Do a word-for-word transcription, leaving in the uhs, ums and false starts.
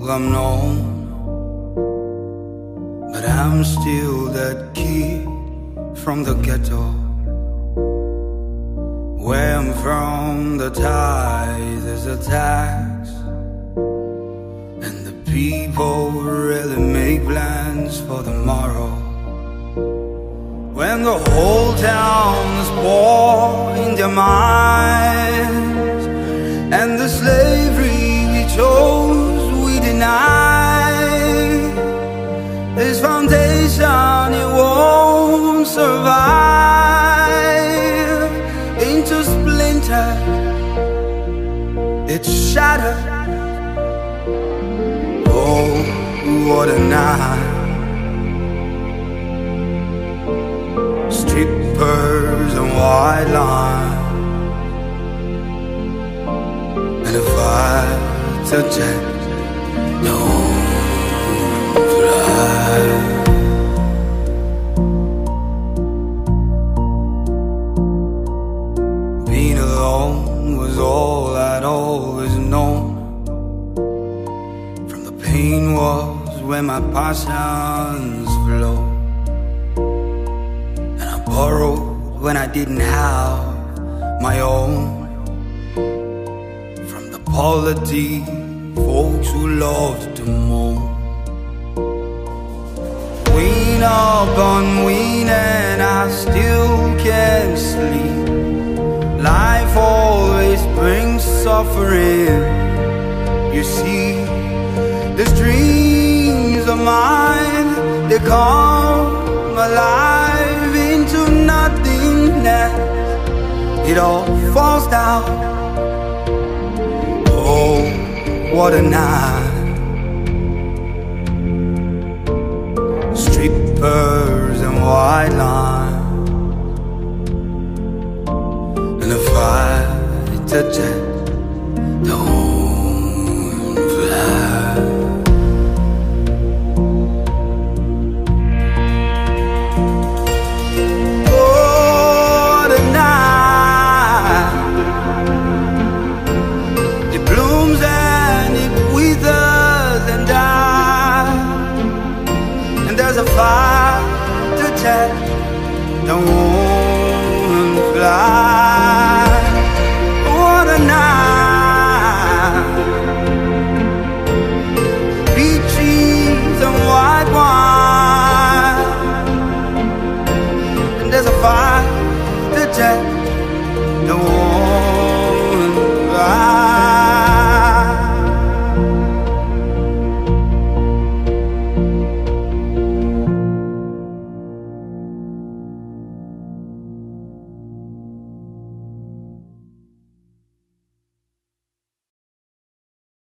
I'm known, but I'm still that kid from the ghetto. Where I'm from, the tithe is a tax, and the people really make plans for tomorrow. When the whole town is poor in their minds, and the slavery we chose we deny, this foundation it won't survive. Into splinters it's shattered. Oh, what a night. Strippers and white lines, and if I touch it, don't fly. Being alone was all I'd always known. From the pain was where my passions flow. Borrowed when I didn't have my own, from the poverty folks who loved to moan. Wean upon wean and I still can't sleep. Life always brings suffering. You see, these dreams of mine, they come alive into nothingness. It all falls down. Oh, what a night. Strippers and white lines, and if I touch it, don't fly. Fire to touch, don't wanna fly. What a night. Peaches and white wine, and there's a fire to touch.